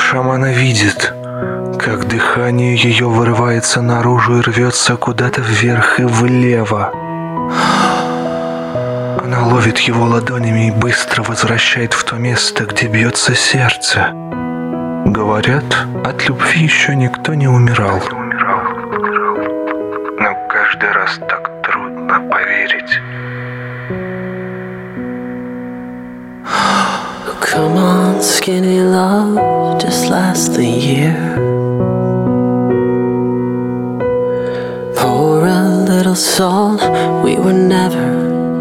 шамана видит, как дыхание ее вырывается наружу и рвется куда-то вверх и влево. Она ловит его ладонями и быстро возвращает в то место, где бьется сердце. Говорят, от любви еще никто не умирал. Но каждый раз так трудно поверить. Come on, skinny love, just last the year. Pour a little salt, we were never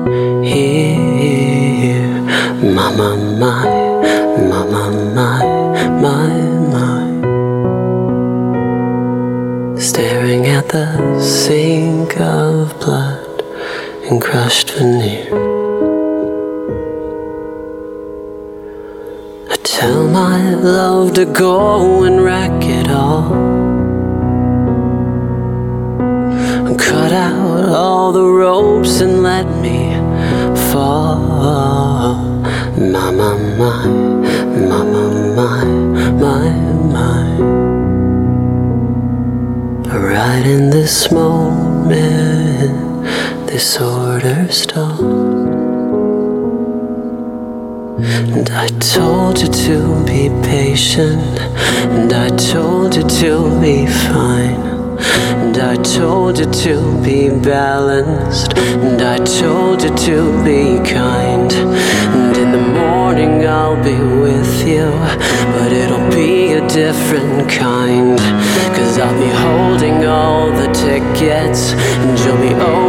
here. Mama, my, mama, my, my. Staring at the sink of blood and crushed veneer. Tell my love to go and wreck it all. Cut out all the ropes and let me fall. Mama, my, mama, my, my. Right in this moment, this order stalls. And I told you to be patient, and I told you to be fine, and I told you to be balanced, and I told you to be kind. And in the morning I'll be with you, but it'll be a different kind. 'Cause I'll be holding all the tickets, and you'll be